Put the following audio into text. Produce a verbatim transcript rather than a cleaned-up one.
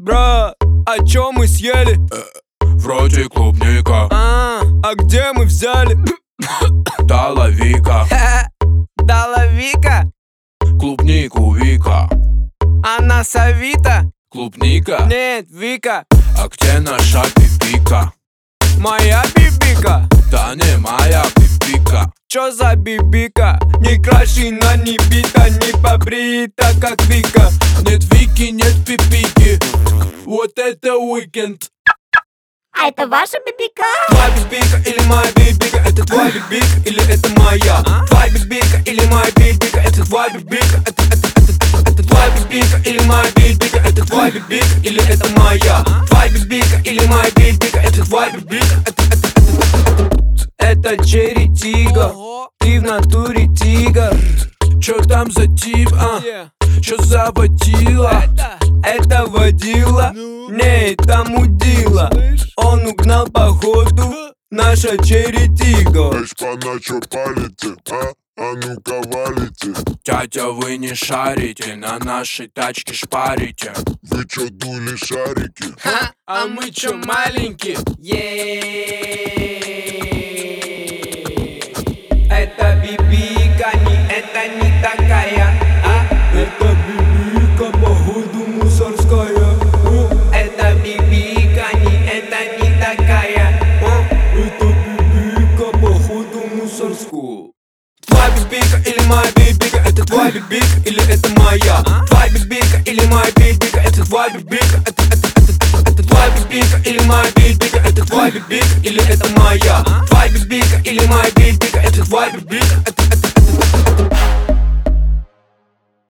Брат, а чё мы съели? Вроде клубника. А, а где мы взяли? Доловика. Доловика? Клубнику Вика. Она Савита? Клубника? Нет, Вика. А где наша пипика? Моя бибика? Да не моя пипика. Чё за бибика? Не крашена, не бита, не побрита, как Вика. Нет Вики, нет пипики. Вот это уикенд. А это ваша бибика? Твоя бибика или моя бибика? Это твоя бибика или это моя? Твоя бибика или моя бибика? Это твоя бибика? Это, это, это, это, это твоя бибика или моя бибика? Это твоя бибика или это моя? Твоя бибика или моя бибика? Это твоя бибика? Это, это, это, это, это Черри Тига. Ты в натуре тигр. Чё там за тип, а? Чё за водила? Это водила, не, это мудила. Он угнал походу наша Черри Тига. Эй, шпана, чё палите, а? А ну-ка валите. Дядя, вы не шарите, на нашей тачке шпарите. Вы чё дули шарики? Ха, а мы чё маленькие? Это бибика, не, это не такая, а? Это бибика, походу мусорская. Это бибика, не, это не такая, а? Это бибика, походу мусорскую. Твоя бибика или моя бибика? Это твоя бибика или это моя? Твоя бибика или моя бибика? Это твоя бибика? Это, это, это, это, это твоя бибика или моя бибика? Это твоя бибика или это моя? Твоя бибика или моя бибика? Это твоя бибика? Это